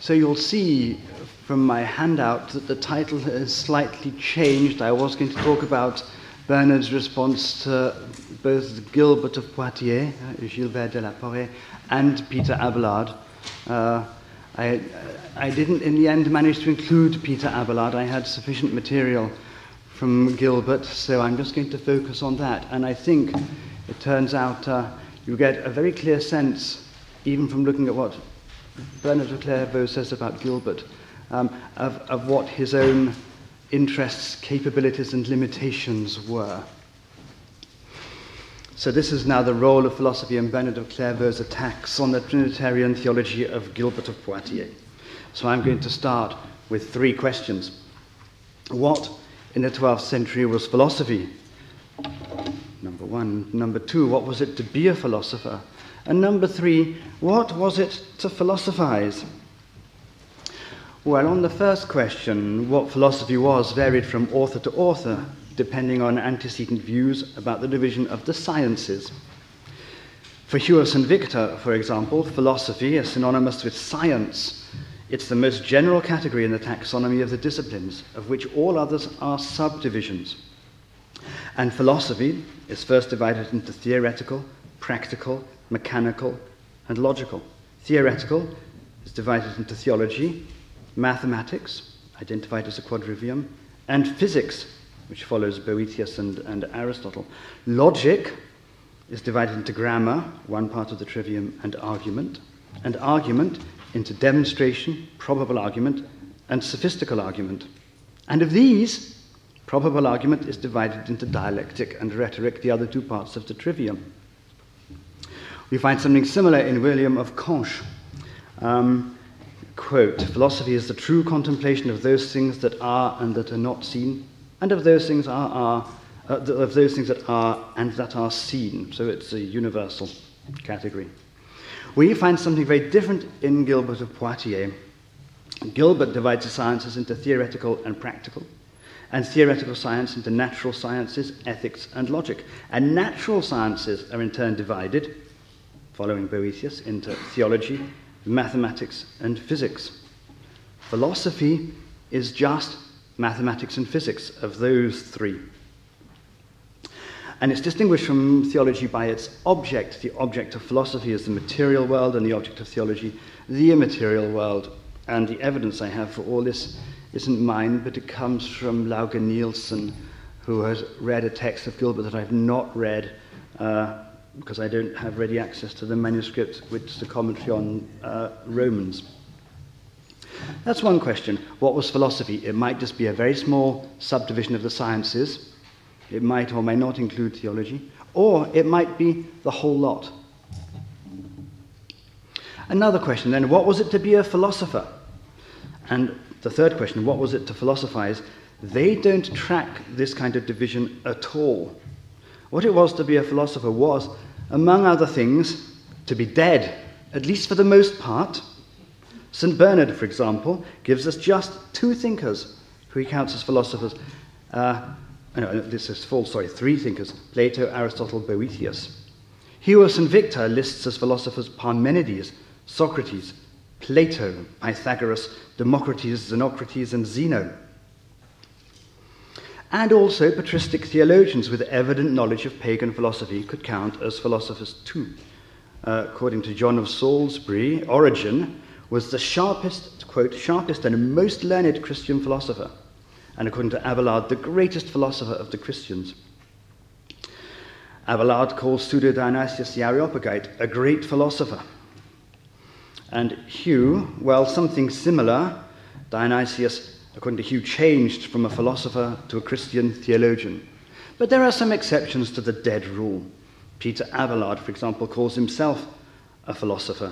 So you'll see from my handout that the title has slightly changed. I was going to talk about Bernard's response to both Gilbert of Poitiers, Gilbert de la Porrée, and Peter Abelard. I didn't in the end manage to include Peter Abelard. I had sufficient material from Gilbert, so I'm just going to focus on that. And I think it turns out you get a very clear sense, even from looking at what Bernard of Clairvaux says about Gilbert, of what his own interests, capabilities, and limitations were. So this is now the role of philosophy in Bernard of Clairvaux's attacks on the Trinitarian theology of Gilbert of Poitiers. So I'm going to start with three questions. What in the 12th century was philosophy? Number one. Number two, what was it to be a philosopher? And number three, what was it to philosophize? Well, on the first question, what philosophy was varied from author to author, depending on antecedent views about the division of the sciences. For Huos and Victor, for example, philosophy is synonymous with science. It's the most general category in the taxonomy of the disciplines, of which all others are subdivisions. And philosophy is first divided into theoretical, practical, mechanical, and logical. Theoretical is divided into theology, mathematics, identified as a quadrivium, and physics, which follows Boethius and Aristotle. Logic is divided into grammar, one part of the trivium, and argument into demonstration, probable argument, and sophistical argument. And of these, probable argument is divided into dialectic and rhetoric, the other two parts of the trivium. We find something similar in William of Conches. Quote, philosophy is the true contemplation of those things that are and that are not seen, and of those things of those things that are and that are seen. So it's a universal category. We find something very different in Gilbert of Poitiers. Gilbert divides the sciences into theoretical and practical, and theoretical science into natural sciences, ethics, and logic. And natural sciences are in turn divided, following Boethius, into theology, mathematics, and physics. Philosophy is just mathematics and physics, of those three. And it's distinguished from theology by its object. The object of philosophy is the material world, and the object of theology, the immaterial world. And the evidence I have for all this isn't mine, but it comes from Lauge Nielsen, who has read a text of Gilbert that I've not read, because I don't have ready access to the manuscript, which is the commentary on Romans. That's one question. What was philosophy? It might just be a very small subdivision of the sciences. It might or may not include theology. Or it might be the whole lot. Another question then, what was it to be a philosopher? And the third question, what was it to philosophize? They don't track this kind of division at all. What it was to be a philosopher was, among other things, to be dead, at least for the most part. St. Bernard, for example, gives us just two thinkers who he counts as philosophers. Three thinkers, Plato, Aristotle, Boethius. Huos and Victor lists as philosophers Parmenides, Socrates, Plato, Pythagoras, Democritus, Xenocrates, and Zeno. And also patristic theologians with evident knowledge of pagan philosophy could count as philosophers too. According to John of Salisbury, Origen was the sharpest and most learned Christian philosopher, and according to Abelard, the greatest philosopher of the Christians. Abelard calls Pseudo-Dionysius the Areopagite a great philosopher. And Hugh, well, something similar. Dionysius, according to Hugh, changed from a philosopher to a Christian theologian. But there are some exceptions to the dead rule. Peter Abelard, for example, calls himself a philosopher.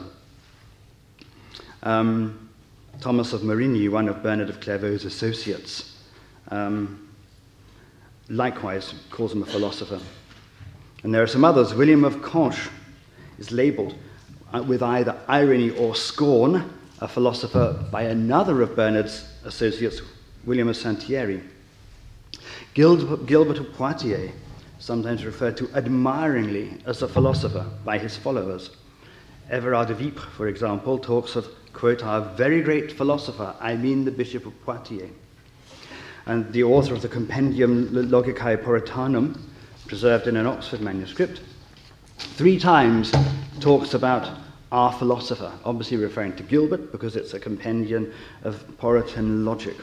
Thomas of Marigny, one of Bernard of Clairvaux's associates, likewise calls him a philosopher. And there are some others. William of Conches is labelled with either irony or scorn a philosopher by another of Bernard's associates, William of Saint-Thierry. Gilbert of Poitiers, sometimes referred to admiringly as a philosopher by his followers. Everard de Vipre, for example, talks of quote, "our very great philosopher, I mean the Bishop of Poitiers." And the author of the Compendium Logicae Puritanum, preserved in an Oxford manuscript, 3 times talks about our philosopher, obviously referring to Gilbert because it's a compendium of Puritan logic.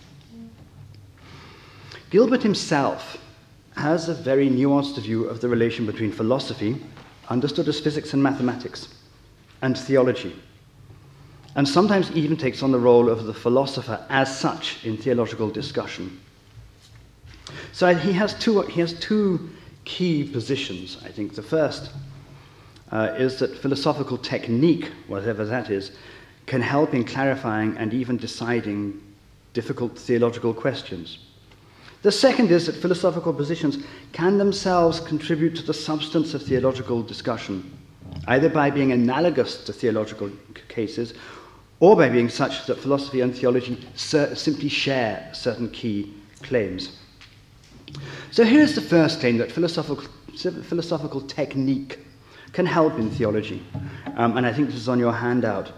Gilbert himself has a very nuanced view of the relation between philosophy, understood as physics and mathematics, and theology, and sometimes even takes on the role of the philosopher as such in theological discussion. So he has two key positions, I think. The first is that philosophical technique, whatever that is, can help in clarifying and even deciding difficult theological questions. The second is that philosophical positions can themselves contribute to the substance of theological discussion, either by being analogous to theological cases or by being such that philosophy and theology simply share certain key claims. So here's the first claim, that philosophical technique can help in theology. And I think this is on your handout.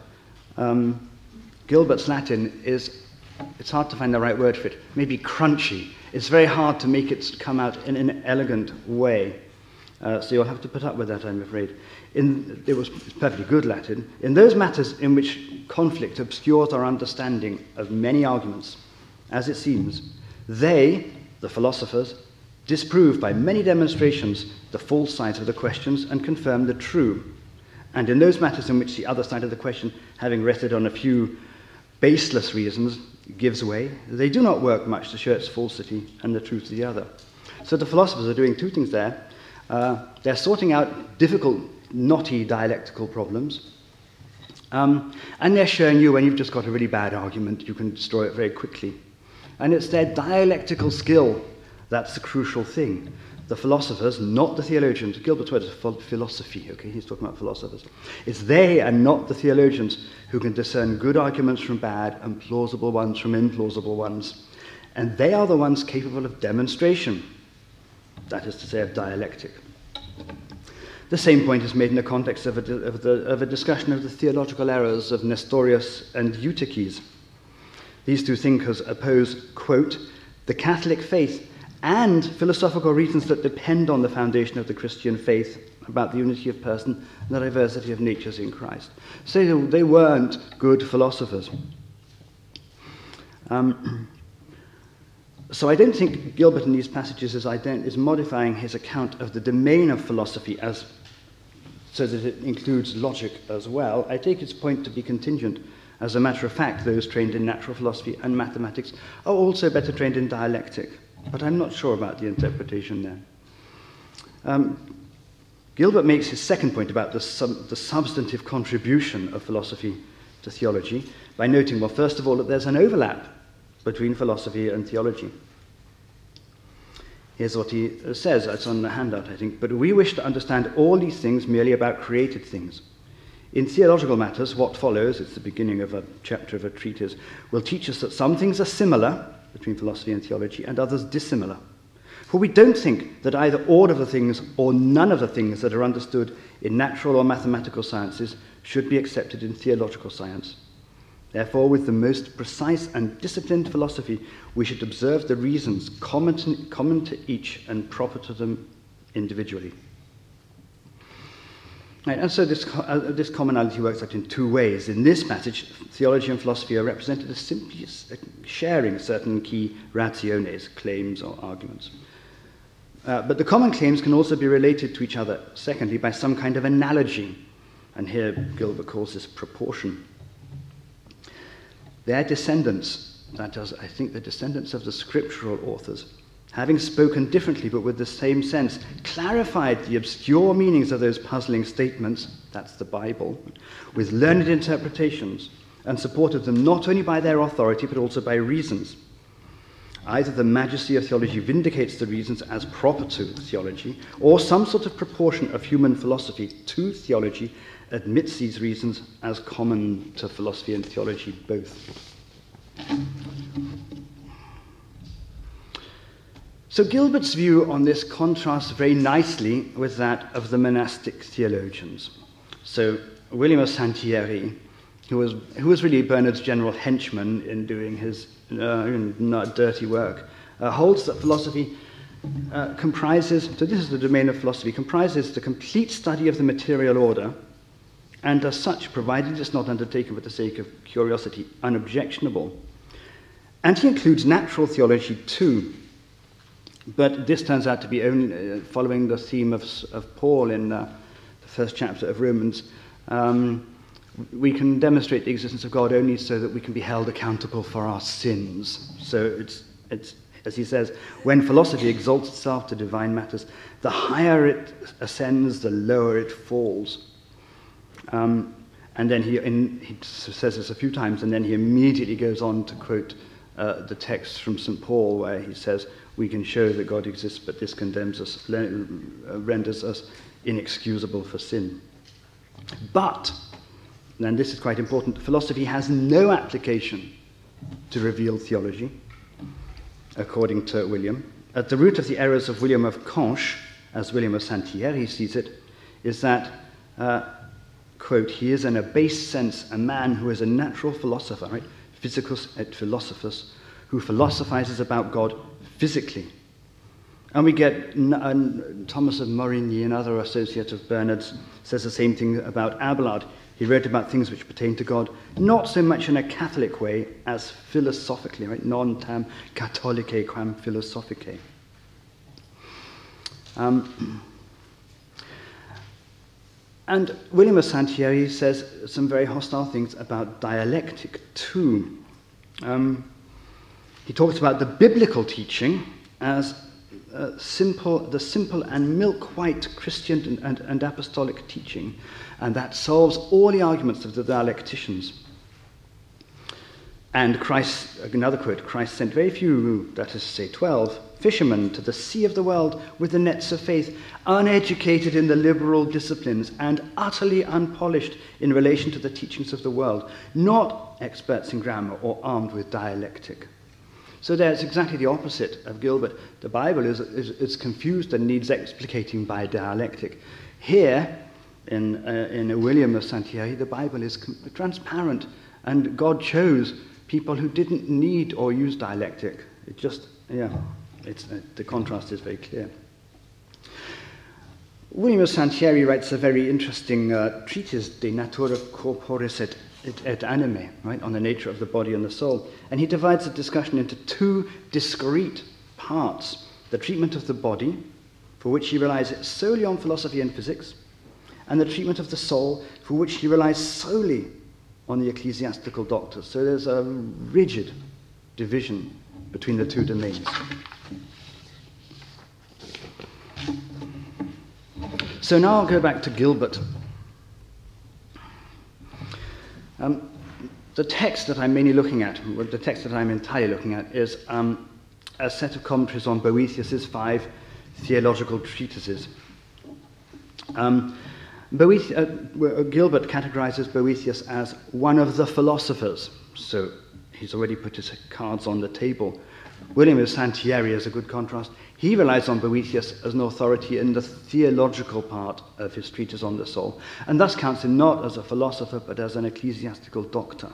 Gilbert's Latin it's hard to find the right word for it, maybe crunchy. It's very hard to make it come out in an elegant way. So you'll have to put up with that, I'm afraid. It was perfectly good Latin. In those matters in which conflict obscures our understanding of many arguments, as it seems, they, the philosophers, disprove by many demonstrations the false sides of the questions and confirm the true. And in those matters in which the other side of the question, having rested on a few baseless reasons, gives way, they do not work much to show its falsity and the truth of the other. So the philosophers are doing 2 things there. They're sorting out difficult, knotty dialectical problems, and they're showing you when you've just got a really bad argument, you can destroy it very quickly. And it's their dialectical skill that's the crucial thing. The philosophers, not the theologians. Gilbert's word is philosophy, okay? He's talking about philosophers. It's they and not the theologians who can discern good arguments from bad and plausible ones from implausible ones. And they are the ones capable of demonstration, that is to say, of dialectic. The same point is made in the context of a discussion of the theological errors of Nestorius and Eutyches. These 2 thinkers oppose, quote, the Catholic faith and philosophical reasons that depend on the foundation of the Christian faith about the unity of person and the diversity of natures in Christ. So they weren't good philosophers. So I don't think Gilbert in these passages is modifying his account of the domain of philosophy so that it includes logic as well. I take his point to be contingent. As a matter of fact, those trained in natural philosophy and mathematics are also better trained in dialectic. But I'm not sure about the interpretation there. Gilbert makes his second point about the substantive contribution of philosophy to theology by noting, well, first of all, that there's an overlap between philosophy and theology. Here's what he says. It's on the handout, I think. But we wish to understand all these things merely about created things. In theological matters, what follows, it's the beginning of a chapter of a treatise, will teach us that some things are similar between philosophy and theology, and others dissimilar. For we don't think that either all of the things or none of the things that are understood in natural or mathematical sciences should be accepted in theological science. Therefore, with the most precise and disciplined philosophy, we should observe the reasons common to each and proper to them individually. Right, and so this commonality works out in 2 ways. In this passage, theology and philosophy are represented as simply sharing certain key rationes, claims or arguments. But the common claims can also be related to each other, secondly, by some kind of analogy. And here Gilbert calls this proportion. Their descendants, that is, I think the descendants of the scriptural authors, having spoken differently but with the same sense, clarified the obscure meanings of those puzzling statements, that's the Bible, with learned interpretations, and supported them not only by their authority but also by reasons. Either the majesty of theology vindicates the reasons as proper to theology, or some sort of proportion of human philosophy to theology admits these reasons as common to philosophy and theology both. So Gilbert's view on this contrasts very nicely with that of the monastic theologians. So William of St. Thierry, who was really Bernard's general henchman in doing his dirty work, holds that philosophy comprises, so this is the domain of philosophy, comprises the complete study of the material order, and as such, provided it's not undertaken for the sake of curiosity, unobjectionable. And he includes natural theology too, but this turns out to be only following the theme of Paul in the first chapter of Romans. We can demonstrate the existence of God only so that we can be held accountable for our sins. So it's as he says, when philosophy exalts itself to divine matters, the higher it ascends, the lower it falls. And then he says this a few times, and then he immediately goes on to quote the text from St. Paul, where he says, we can show that God exists, but this condemns us, renders us inexcusable for sin. But, and this is quite important, philosophy has no application to revealed theology, according to William. At the root of the errors of William of Conches, as William of Saint-Thierry sees it, is that, quote, he is in a base sense a man who is a natural philosopher, right? Physicus et philosophus, who philosophizes about God physically. And we get Thomas of Morigny, another associate of Bernard's, says the same thing about Abelard. He wrote about things which pertain to God, not so much in a Catholic way as philosophically, right? Non tam catholicae quam philosophicae. And William of Saint-Thierry says some very hostile things about dialectic too. He talks about the biblical teaching as the simple and milk-white Christian and apostolic teaching, and that solves all the arguments of the dialecticians. And Christ, another quote, Christ sent very few, that is to say 12, fishermen to the sea of the world with the nets of faith, uneducated in the liberal disciplines and utterly unpolished in relation to the teachings of the world, not experts in grammar or armed with dialectic. So there's exactly the opposite of Gilbert. The Bible is confused and needs explicating by dialectic. Here, in William of Saint-Thierry, the Bible is transparent, and God chose people who didn't need or use dialectic. It just, the contrast is very clear. William of Saint-Thierry writes a very interesting treatise, De Natura Corporis et Anime, right, on the nature of the body and the soul. And he divides the discussion into two discrete parts: the treatment of the body, for which he relies solely on philosophy and physics, and the treatment of the soul, for which he relies solely on the ecclesiastical doctors. So there's a rigid division between the two domains. So now I'll go back to Gilbert. The text that I'm mainly looking at, the text that I'm entirely looking at, is a set of commentaries on Boethius's 5 theological treatises. Gilbert categorizes Boethius as one of the philosophers, so he's already put his cards on the table. William of Saint-Thierry is a good contrast. He relies on Boethius as an authority in the theological part of his treatise on the soul, and thus counts him not as a philosopher, but as an ecclesiastical doctor.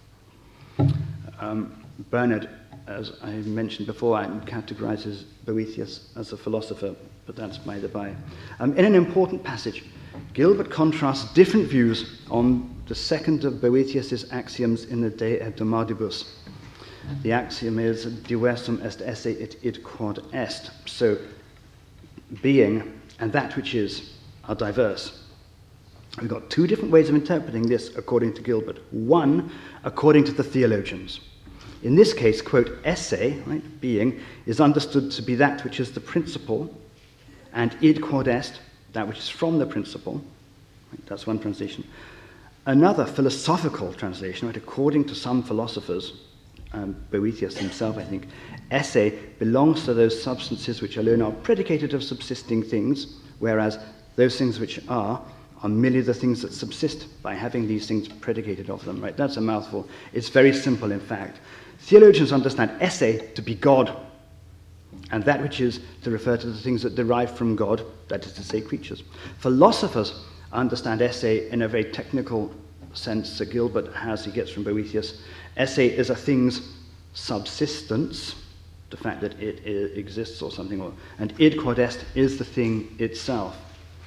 Bernard, as I mentioned before, categorizes Boethius as a philosopher, but that's by the by. In an important passage, Gilbert contrasts different views on the second of Boethius's axioms in the De Hebdomadibus. The axiom is diversum est esse et id quod est. So, being and that which is are diverse. We've got two different ways of interpreting this according to Gilbert. One, according to the theologians. In this case, quote, esse, right, being, is understood to be that which is the principle, and id quod est, that which is from the principle. Right, that's one translation. Another philosophical translation, right, according to some philosophers, Boethius himself, I think, esse belongs to those substances which alone are predicated of subsisting things, whereas those things which are merely the things that subsist by having these things predicated of them. Right? That's a mouthful. It's very simple, in fact. Theologians understand esse to be God, and that which is to refer to the things that derive from God, that is to say, creatures. Philosophers understand esse in a very technical sense that Gilbert has, he gets from Boethius. Esse is a thing's subsistence, the fact that it exists or something, and id quod est is the thing itself.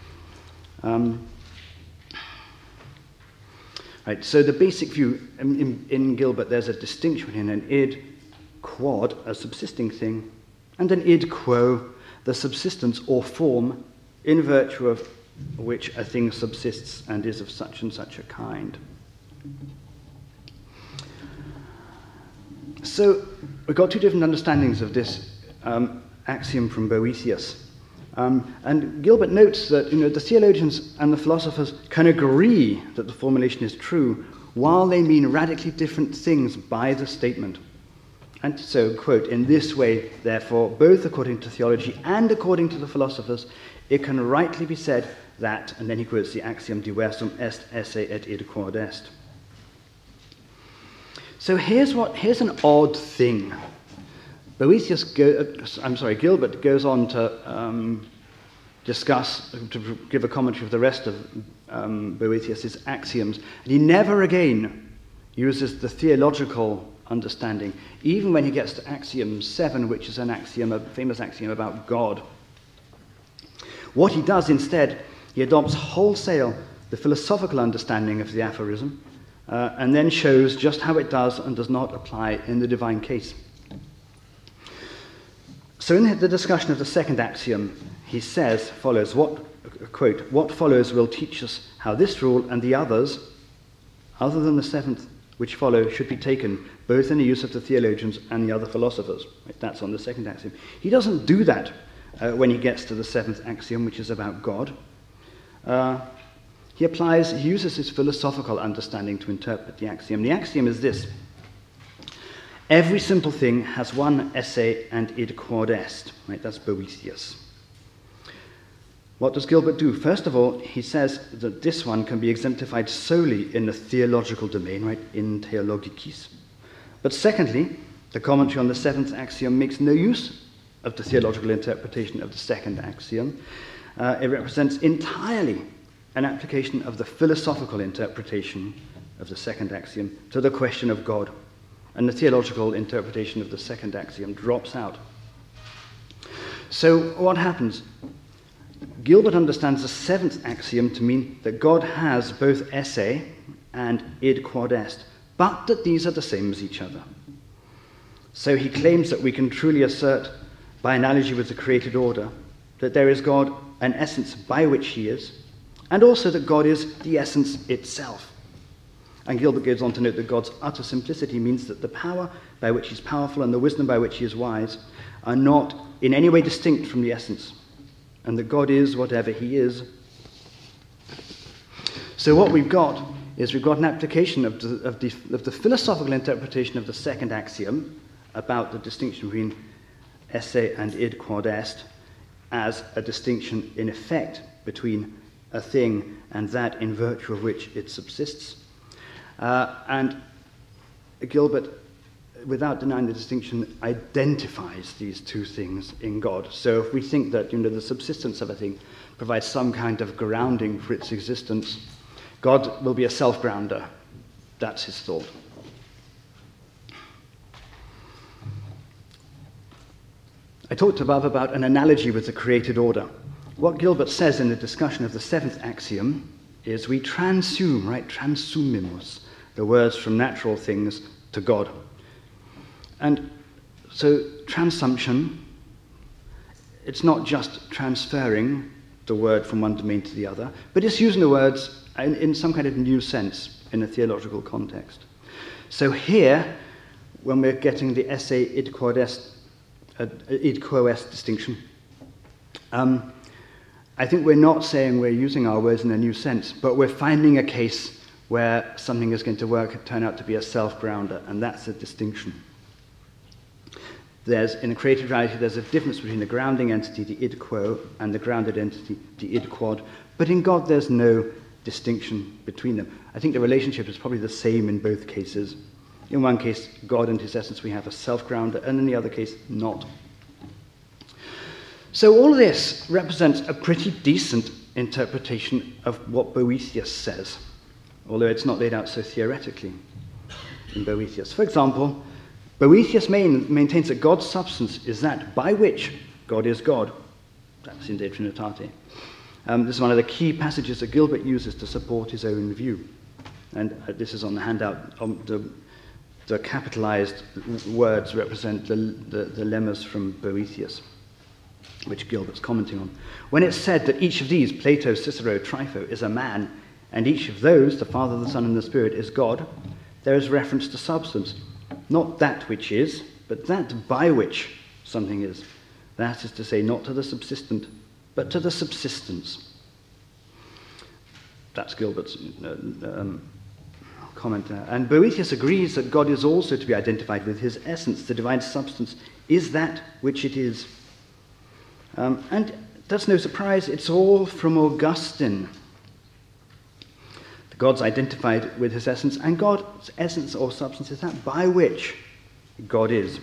Right, so the basic view in Gilbert, there's a distinction between an id quod, a subsisting thing, and an id quo, the subsistence or form in virtue of which a thing subsists and is of such and such a kind. So we've got two different understandings of this axiom from Boethius. And Gilbert notes that the theologians and the philosophers can agree that the formulation is true while they mean radically different things by the statement. And so, quote, in this way, therefore, both according to theology and according to the philosophers, it can rightly be said that, and then he quotes the axiom, diversum est esse et id quod est. So here's an odd thing. Gilbert goes on to discuss, to give a commentary of the rest of Boethius' axioms, and he never again uses the theological understanding, even when he gets to axiom 7, which is an axiom, a famous axiom about God. What he does instead, he adopts wholesale the philosophical understanding of the aphorism, and then shows just how it does and does not apply in the divine case. So in the discussion of the second axiom, he follows, quote, what follows will teach us how this rule and the others, other than the seventh, which follow, should be taken, both in the use of the theologians and the other philosophers. Right, that's on the second axiom. He doesn't do that when he gets to the seventh axiom, which is about God. He uses his philosophical understanding to interpret the axiom. The axiom is this: every simple thing has one esse and id quod est. Right, that's Boethius. What does Gilbert do? First of all, he says that this one can be exemplified solely in the theological domain, right, in theologicis. But secondly, the commentary on the seventh axiom makes no use of the theological interpretation of the second axiom. It represents entirely an application of the philosophical interpretation of the second axiom to the question of God, and the theological interpretation of the second axiom drops out. So what happens? Gilbert understands the seventh axiom to mean that God has both esse and id quod est, but that these are the same as each other. So he claims that we can truly assert, by analogy with the created order, that there is God, an essence by which he is, and also that God is the essence itself. And Gilbert goes on to note that God's utter simplicity means that the power by which he's powerful and the wisdom by which he is wise are not in any way distinct from the essence, and that God is whatever he is. So what we've got an application of the philosophical interpretation of the second axiom about the distinction between esse and id quod est as a distinction in effect between a thing and that in virtue of which it subsists. And Gilbert, without denying the distinction, identifies these two things in God. So if we think that the subsistence of a thing provides some kind of grounding for its existence, God will be a self-grounder. That's his thought. I talked above about an analogy with the created order. What Gilbert says in the discussion of the seventh axiom is we transumimus, the words from natural things to God. And so transsumption, it's not just transferring the word from one domain to the other, but it's using the words in some kind of new sense in a theological context. So here, when we're getting the esse id quod est, id quo est distinction, I think we're not saying we're using our words in a new sense, but we're finding a case where something is going to turn out to be a self-grounder, and that's a distinction. In a created reality, there's a difference between the grounding entity, the id quo, and the grounded entity, the id quod, but in God there's no distinction between them. I think the relationship is probably the same in both cases. In one case, God and his essence, we have a self-grounder, and in the other case, not. So all of this represents a pretty decent interpretation of what Boethius says. although it's not laid out so theoretically in Boethius. For example, Boethius maintains that God's substance is that by which God is God. That's in De Trinitate. This is one of the key passages that Gilbert uses to support his own view. And this is on the handout. The capitalized words represent the lemmas from Boethius, which Gilbert's commenting on. When it's said that each of these, Plato, Cicero, Trypho, is a man, and each of those, the Father, the Son, and the Spirit, is God, there is reference to substance. Not that which is, but that by which something is. That is to say, not to the subsistent, but to the subsistence. That's Gilbert's comment there. And Boethius agrees that God is also to be identified with his essence. The divine substance is that which it is. And that's no surprise, it's all from Augustine. God's identified with his essence, and God's essence or substance is that by which God is.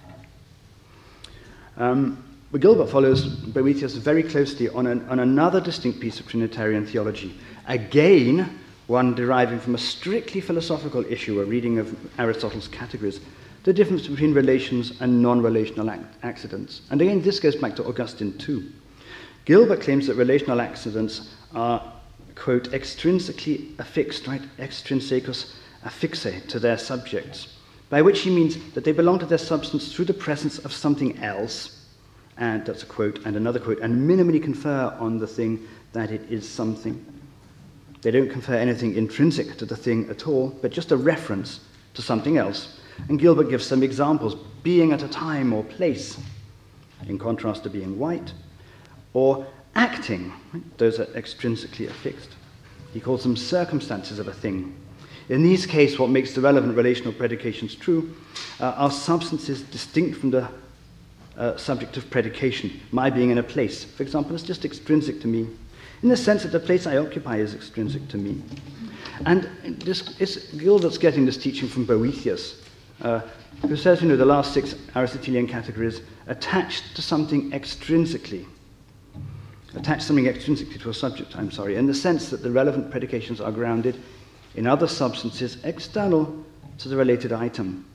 But Gilbert follows Boethius very closely on another distinct piece of Trinitarian theology. Again, one deriving from a strictly philosophical issue, a reading of Aristotle's categories, the difference between relations and non-relational accidents. And again, this goes back to Augustine too. Gilbert claims that relational accidents are, quote, extrinsically affixed, right, extrinsecus affixe, to their subjects, by which he means that they belong to their substance through the presence of something else, and that's a quote, and another quote, and minimally confer on the thing that it is something. They don't confer anything intrinsic to the thing at all, but just a reference to something else. And Gilbert gives some examples: being at a time or place, in contrast to being white, or acting. Those are extrinsically affixed. He calls them circumstances of a thing. In these cases, what makes the relevant relational predications true are substances distinct from the subject of predication. My being in a place, for example, is just extrinsic to me, in the sense that the place I occupy is extrinsic to me. And Gilbert's getting this teaching from Boethius, who says, the last 6 Aristotelian categories attached to something extrinsically. Attach something extrinsically to a subject, in the sense that the relevant predications are grounded in other substances external to the related item.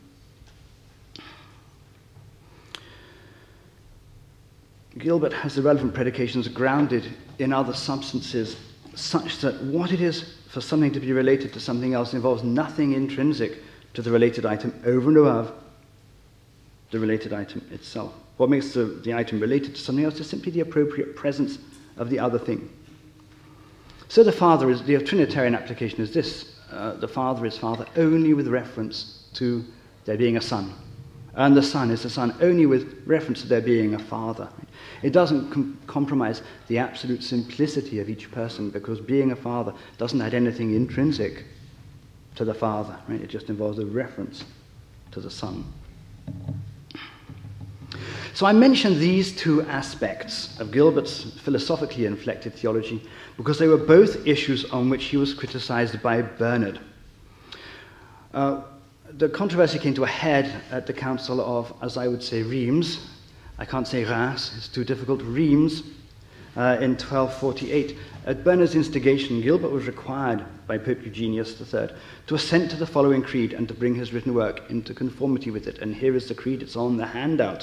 Gilbert has the relevant predications grounded in other substances such that what it is for something to be related to something else involves nothing intrinsic to the related item over and above the related item itself. What makes the item related to something else is simply the appropriate presence of the other thing. So the Trinitarian application is this. The Father is Father only with reference to there being a Son. And the Son is the Son only with reference to there being a Father. It doesn't compromise the absolute simplicity of each person, because being a Father doesn't add anything intrinsic to the Father. Right? It just involves a reference to the Son. So I mentioned these two aspects of Gilbert's philosophically inflected theology because they were both issues on which he was criticized by Bernard. The controversy came to a head at the Council of, as I would say, Reims. I can't say Reims, it's too difficult. Reims, in 1248. At Bernard's instigation, Gilbert was required by Pope Eugenius III to assent to the following creed and to bring his written work into conformity with it. And here is the creed, it's on the handout.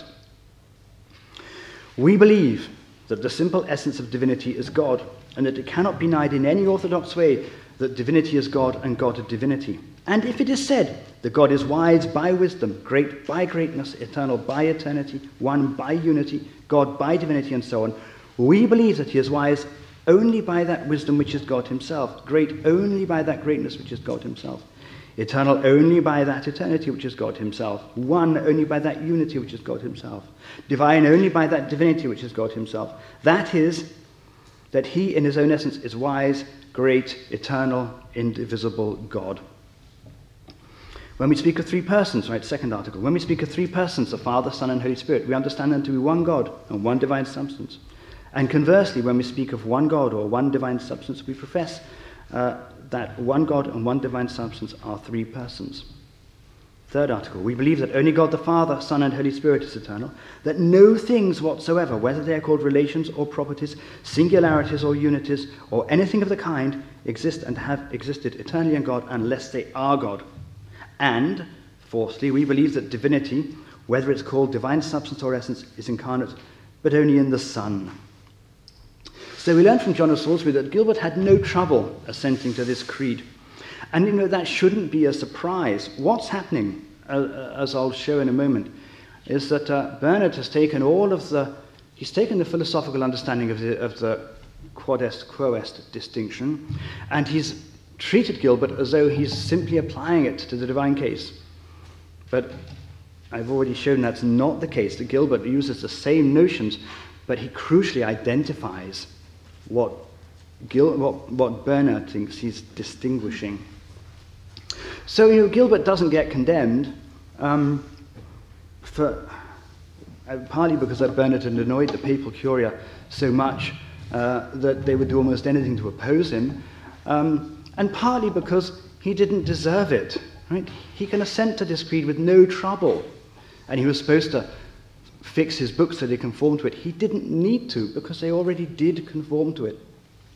We believe that the simple essence of divinity is God, and that it cannot be denied in any orthodox way that divinity is God and God is divinity. And if it is said that God is wise by wisdom, great by greatness, eternal by eternity, one by unity, God by divinity, and so on, we believe that he is wise only by that wisdom which is God himself, great only by that greatness which is God himself, eternal only by that eternity which is God himself, one only by that unity which is God himself, divine only by that divinity which is God himself. That is, that he in his own essence is wise, great, eternal, indivisible God. When we speak of three persons, right, second article, when we speak of three persons, the Father, Son, and Holy Spirit, we understand them to be one God and one divine substance. And conversely, when we speak of one God or one divine substance, we profess that one God and one divine substance are three persons. Third article, we believe that only God the Father, Son, and Holy Spirit is eternal, that no things whatsoever, whether they are called relations or properties, singularities or unities, or anything of the kind, exist and have existed eternally in God unless they are God. And, fourthly, we believe that divinity, whether it's called divine substance or essence, is incarnate, but only in the Son. So we learn from John of Salisbury that Gilbert had no trouble assenting to this creed. And that shouldn't be a surprise. What's happening, as I'll show in a moment, is that Bernard has taken he's taken the philosophical understanding of the quod est quo est distinction, and he's treated Gilbert as though he's simply applying it to the divine case. But I've already shown that's not the case, that Gilbert uses the same notions, but he crucially identifies what Bernard thinks he's distinguishing. So, Gilbert doesn't get condemned, partly because Bernard had annoyed the papal curia so much that they would do almost anything to oppose him, and partly because he didn't deserve it. Right? He can assent to this creed with no trouble, and he was supposed to fix his books so they conform to it. He didn't need to, because they already did conform to it.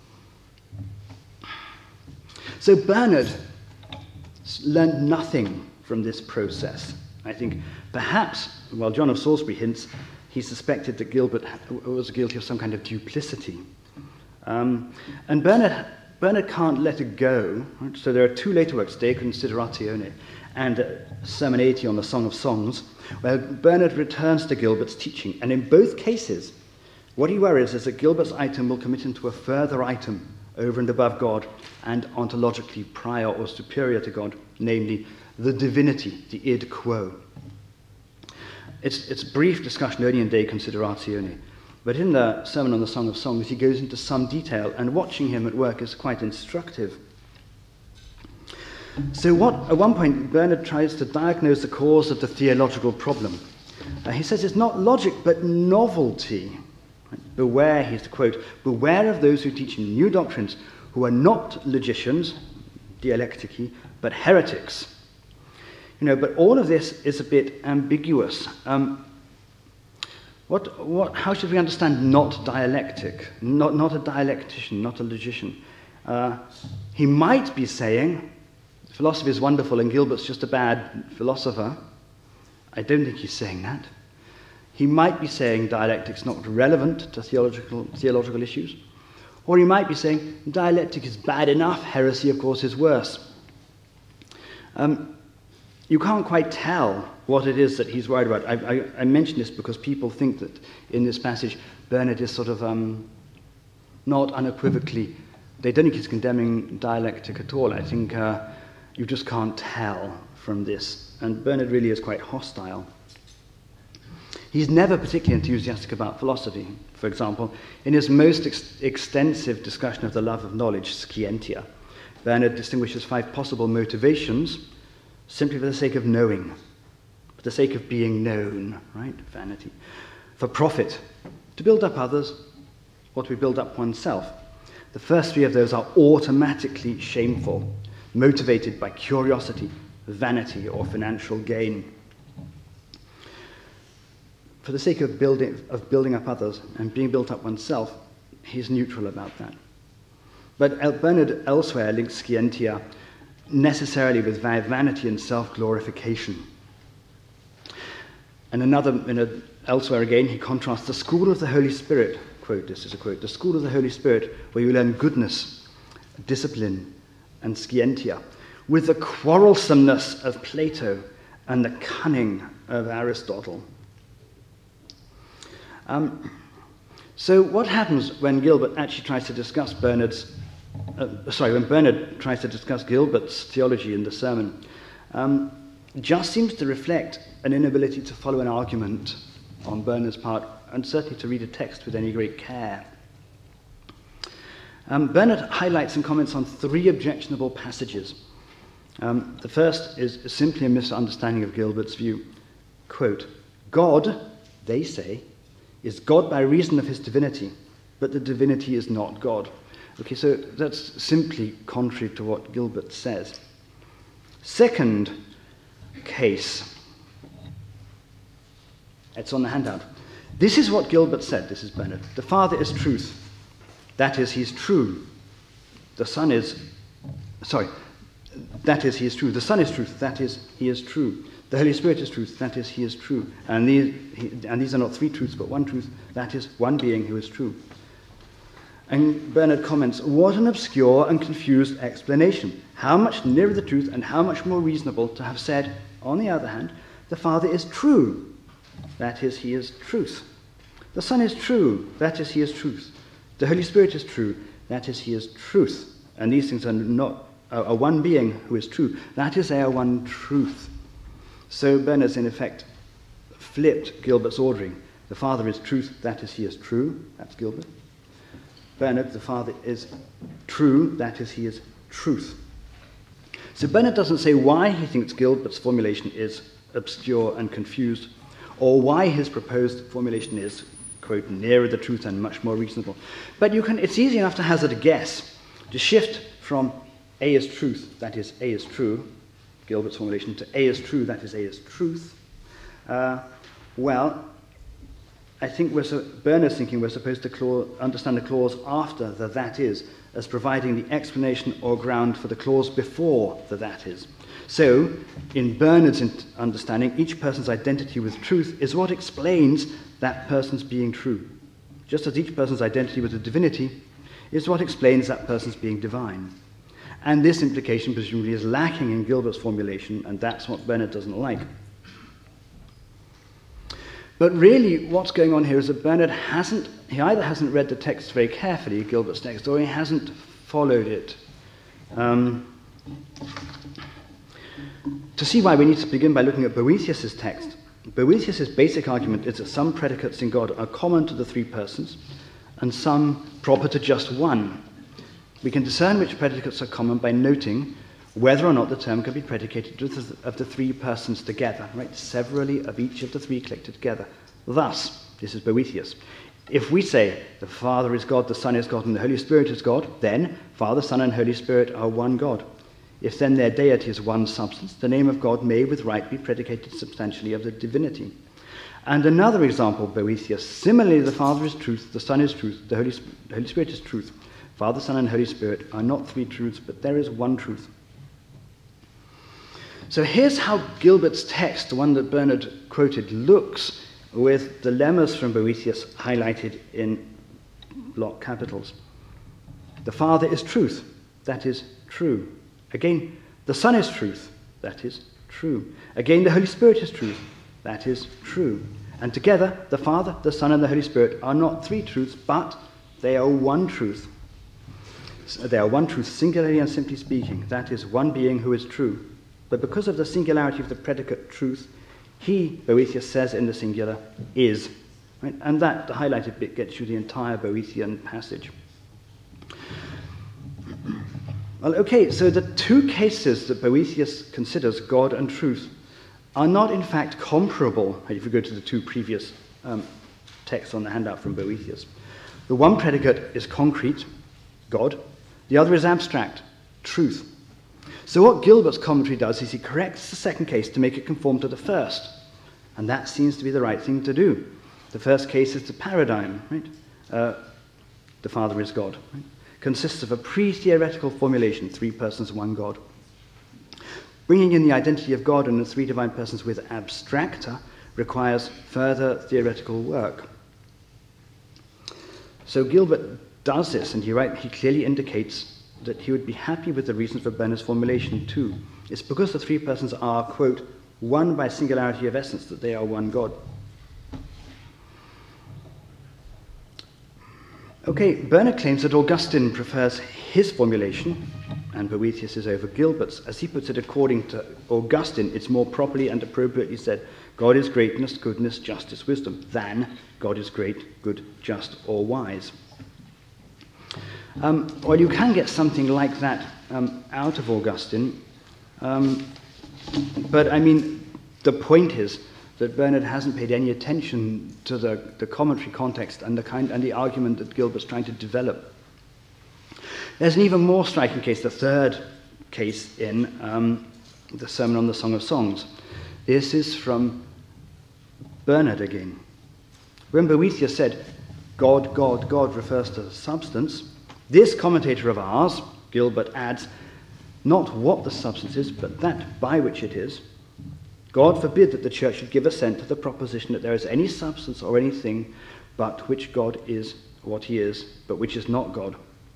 So Bernard learned nothing from this process. I think perhaps, while John of Salisbury hints, he suspected that Gilbert was guilty of some kind of duplicity. And Bernard can't let it go. Right? So there are two later works, De Consideratione and Sermon 80 on the Song of Songs, where Bernard returns to Gilbert's teaching. And in both cases, what he worries is that Gilbert's item will commit him to a further item over and above God and ontologically prior or superior to God, namely the divinity, the id quo. It's a brief discussion only in De Consideratione, but in the Sermon on the Song of Songs he goes into some detail, and watching him at work is quite instructive. So at one point Bernard tries to diagnose the cause of the theological problem. He says it's not logic but novelty. Beware, he's to quote, beware of those who teach new doctrines, who are not logicians, dialectici, but heretics. But all of this is a bit ambiguous. How should we understand not dialectic? Not a dialectician, not a logician. He might be saying, philosophy is wonderful and Gilbert's just a bad philosopher. I don't think he's saying that. He might be saying dialectic's not relevant to theological issues. Or he might be saying dialectic is bad enough, heresy, of course, is worse. You can't quite tell what it is that he's worried about. I mention this because people think that in this passage Bernard is sort of not unequivocally, they don't think he's condemning dialectic at all. I think you just can't tell from this. And Bernard really is quite hostile. He's never particularly enthusiastic about philosophy. For example, in his most extensive discussion of the love of knowledge, Scientia, Bernard distinguishes 5 possible motivations simply for the sake of knowing, for the sake of being known, right? Vanity. For profit, to build up others, or to build up oneself. The first 3 of those are automatically shameful, motivated by curiosity, vanity, or financial gain. For the sake of building up others and being built up oneself, he's neutral about that. But Bernard elsewhere links Scientia necessarily with vanity and self-glorification. And elsewhere again, he contrasts the school of the Holy Spirit, quote, this is a quote, the school of the Holy Spirit, where you learn goodness, discipline, and Scientia, with the quarrelsomeness of Plato and the cunning of Aristotle. So what happens when Gilbert actually tries to discuss when Bernard tries to discuss Gilbert's theology in the sermon, just seems to reflect an inability to follow an argument on Bernard's part, and certainly to read a text with any great care. Bernard highlights and comments on 3 objectionable passages. The first is simply a misunderstanding of Gilbert's view. Quote, God, they say, is God by reason of his divinity, but the divinity is not God. Okay, so that's simply contrary to what Gilbert says. Second case, it's on the handout. This is what Gilbert said, this is Bernard. The Father is truth. That is, he's true. The Son is, that is, he is true. The Son is truth, that is, he is true. The Holy Spirit is truth, that is, he is true. And these are not three truths, but one truth, that is, one being who is true. And Bernard comments, what an obscure and confused explanation. How much nearer the truth and how much more reasonable to have said, on the other hand, the Father is true, that is, he is truth. The Son is true, that is, he is truth. The Holy Spirit is true, that is, he is truth. And these things are not a one being who is true, that is, they are one truth. So Bernard's in effect flipped Gilbert's ordering. The Father is truth, that is, he is true, that's Gilbert. Bernard, the Father is true, that is, he is truth. So Bernard doesn't say why he thinks Gilbert's formulation is obscure and confused, or why his proposed formulation is, quote, nearer the truth and much more reasonable. But it's easy enough to hazard a guess, to shift from A is truth, that is, A is true, Gilbert's formulation, to A is true, that is, A is truth. I think Bernard's thinking we're supposed to understand the clause after the that is as providing the explanation or ground for the clause before the that is. So, in Bernard's understanding, each person's identity with truth is what explains that person's being true, just as each person's identity with the divinity is what explains that person's being divine. And this implication presumably is lacking in Gilbert's formulation, and that's what Bernard doesn't like. But really, what's going on here is that Bernard either hasn't read the text very carefully, Gilbert's text, or he hasn't followed it. To see why, we need to begin by looking at Boethius' text. Boethius' basic argument is that some predicates in God are common to the three persons, and some proper to just one. We can discern which predicates are common by noting whether or not the term can be predicated of the three persons together, right? Severally of each of the three collected together. Thus, this is Boethius. If we say the Father is God, the Son is God, and the Holy Spirit is God, then Father, Son, and Holy Spirit are one God. If then their deity is one substance, the name of God may with right be predicated substantially of the divinity. And another example, Boethius. Similarly, the Father is truth, the Son is truth, the Holy Spirit is truth. Father, Son, and Holy Spirit are not three truths, but there is one truth. So here's how Gilbert's text, the one that Bernard quoted, looks with the lemmas from Boethius highlighted in block capitals. The Father is truth, that is true. Again, the Son is truth, that is true. Again, the Holy Spirit is truth, that is true. And together, the Father, the Son, and the Holy Spirit are not three truths, but they are one truth. They are one truth, singularly and simply speaking, that is one being who is true. But because of the singularity of the predicate truth, he, Boethius says in the singular, is. Right? And that, the highlighted bit, gets you the entire Boethian passage. Well, okay, so the two cases that Boethius considers, God and truth, are not in fact comparable, if you go to the two previous texts on the handout from Boethius. The one predicate is concrete, God. The other is abstract, truth. So what Gilbert's commentary does is he corrects the second case to make it conform to the first. And that seems to be the right thing to do. The first case is the paradigm, right? The Father is God. Right? Consists of a pre-theoretical formulation, three persons, one God. Bringing in the identity of God and the three divine persons with abstracta requires further theoretical work. So Gilbert does this, and he clearly indicates that he would be happy with the reasons for Bernard's formulation too. It's because the three persons are, quote, one by singularity of essence, that they are one God. Okay, Bernard claims that Augustine prefers his formulation, and Boethius is over Gilbert's. As he puts it, according to Augustine, it's more properly and appropriately said, God is greatness, goodness, justice, wisdom, than God is great, good, just, or wise. Well, you can get something like that out of Augustine, but I mean, the point is that Bernard hasn't paid any attention to the commentary context and the argument that Gilbert's trying to develop. There's an even more striking case, the third case in the Sermon on the Song of Songs. This is from Bernard again. When Boethius said, God, God, God refers to substance, this commentator of ours, Gilbert adds, not what the substance is, but that by which it is. God forbid that the church should give assent to the proposition that there is any substance or anything but which God is what he is, but which is not God.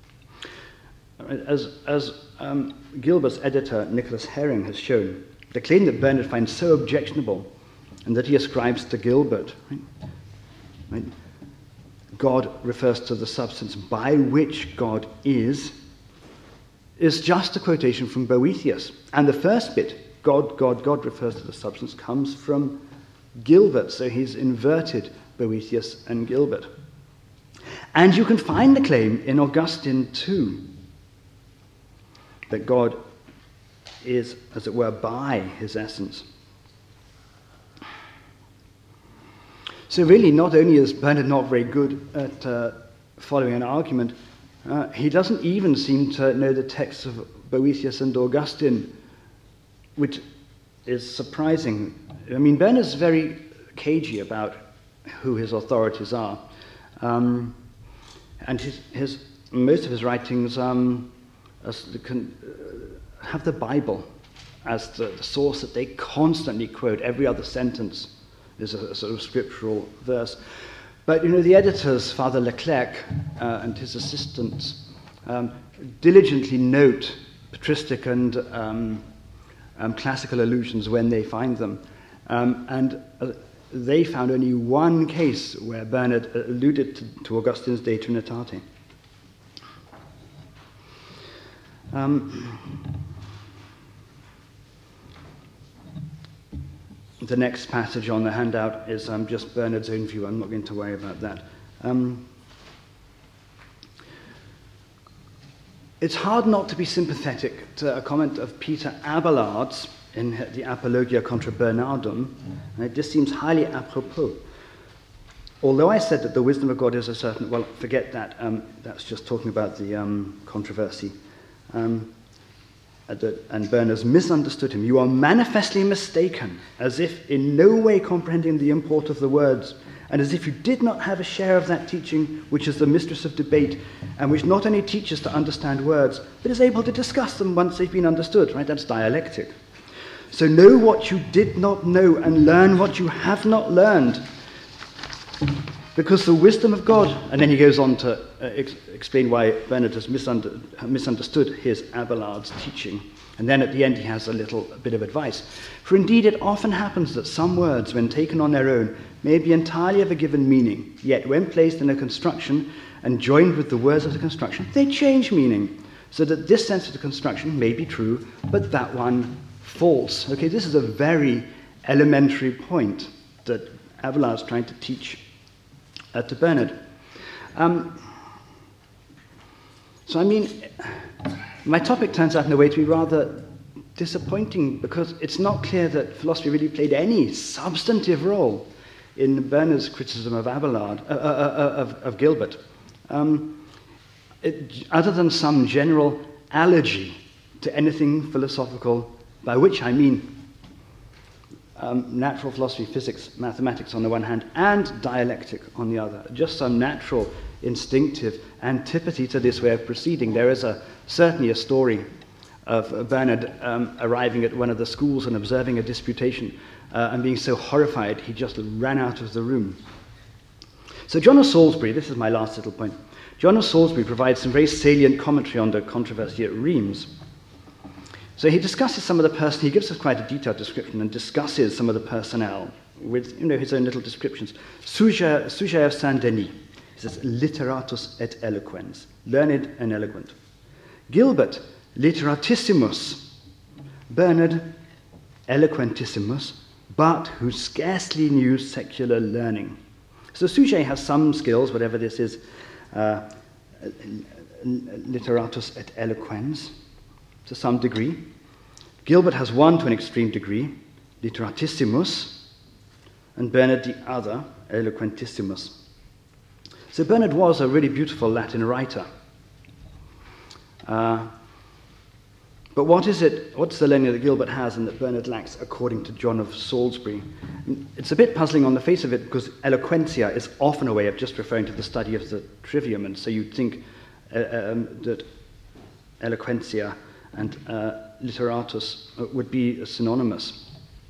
As Gilbert's editor, Nicholas Herring, has shown, the claim that Bernard finds so objectionable and that he ascribes to Gilbert, right? God refers to the substance by which God is just a quotation from Boethius. And the first bit, God, God, God, refers to the substance, comes from Gilbert. So he's inverted Boethius and Gilbert. And you can find the claim in Augustine too, that God is, as it were, by his essence. So really, not only is Bernard not very good at following an argument, he doesn't even seem to know the texts of Boethius and Augustine, which is surprising. I mean, Bernard's very cagey about who his authorities are. And most of his writings have the Bible as the source that they constantly quote. Every other sentence is a sort of scriptural verse. But, the editors, Father Leclerc and his assistants, diligently note patristic and classical allusions when they find them. And they found only one case where Bernard alluded to Augustine's De Trinitate. The next passage on the handout is just Bernard's own view. I'm not going to worry about that. It's hard not to be sympathetic to a comment of Peter Abelard's in the Apologia contra Bernardum. This seems highly apropos. Although I said that the wisdom of God is a certain, well, forget that. That's just talking about the controversy. And Bernard's misunderstood him. You are manifestly mistaken, as if in no way comprehending the import of the words, and as if you did not have a share of that teaching which is the mistress of debate, and which not only teaches to understand words, but is able to discuss them once they've been understood, right? That's dialectic. So know what you did not know, and learn what you have not learned. Because the wisdom of God, and then he goes on to explain why Bernard has misunderstood his Abelard's teaching. And then at the end he has a little bit of advice. For indeed it often happens that some words, when taken on their own, may be entirely of a given meaning, yet when placed in a construction and joined with the words of the construction, they change meaning, so that this sense of the construction may be true, but that one false. Okay, this is a very elementary point that Abelard is trying to teach to Bernard. So I mean, my topic turns out in a way to be rather disappointing, because it's not clear that philosophy really played any substantive role in Bernard's criticism of Abelard, of Gilbert, other than some general allergy to anything philosophical, by which I mean natural philosophy, physics, mathematics on the one hand, and dialectic on the other. Just some natural, instinctive antipathy to this way of proceeding. There is certainly a story of Bernard arriving at one of the schools and observing a disputation and being so horrified he just ran out of the room. So John of Salisbury, this is my last little point, John of Salisbury provides some very salient commentary on the controversy at Reims. So he discusses some of the person, he gives us quite a detailed description and discusses some of the personnel with his own little descriptions. Suger of Saint-Denis, he says, literatus et eloquens, learned and eloquent. Gilbert, literatissimus. Bernard, eloquentissimus, but who scarcely knew secular learning. So Suger has some skills, whatever this is, literatus et eloquens, to some degree. Gilbert has one to an extreme degree, literatissimus, and Bernard the other, eloquentissimus. So Bernard was a really beautiful Latin writer. But what's the learning that Gilbert has and that Bernard lacks, according to John of Salisbury? It's a bit puzzling on the face of it, because eloquentia is often a way of just referring to the study of the trivium, and so you'd think that eloquentia and literatus would be synonymous.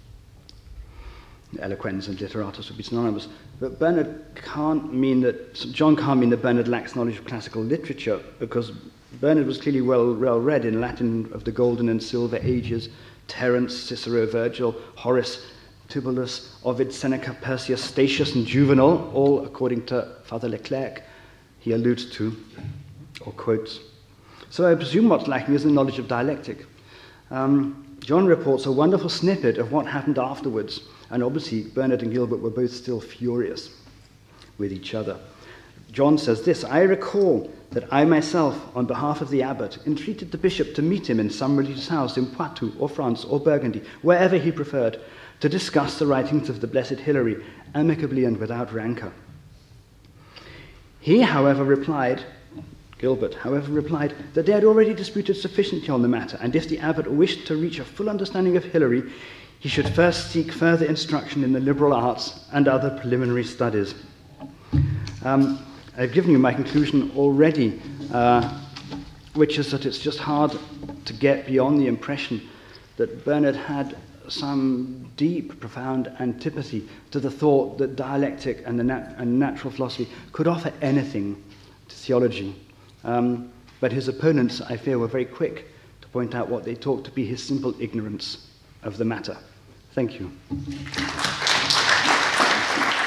Eloquens and literatus would be synonymous. But John can't mean that Bernard lacks knowledge of classical literature, because Bernard was clearly well read in Latin of the Golden and Silver Ages: Terence, Cicero, Virgil, Horace, Tibullus, Ovid, Seneca, Persius, Statius, and Juvenal, all, according to Father Leclerc, he alludes to or quotes. So I presume what's lacking is the knowledge of dialectic. John reports a wonderful snippet of what happened afterwards, and obviously Bernard and Gilbert were both still furious with each other. John says this: "I recall that I myself, on behalf of the abbot, entreated the bishop to meet him in some religious house in Poitou or France or Burgundy, wherever he preferred, to discuss the writings of the Blessed Hilary amicably and without rancour. He, however, replied, Gilbert, that they had already disputed sufficiently on the matter, and if the abbot wished to reach a full understanding of Hilary, he should first seek further instruction in the liberal arts and other preliminary studies." I've given you my conclusion already, which is that it's just hard to get beyond the impression that Bernard had some deep, profound antipathy to the thought that dialectic and natural philosophy could offer anything to theology. But his opponents, I fear, were very quick to point out what they thought to be his simple ignorance of the matter. Thank you.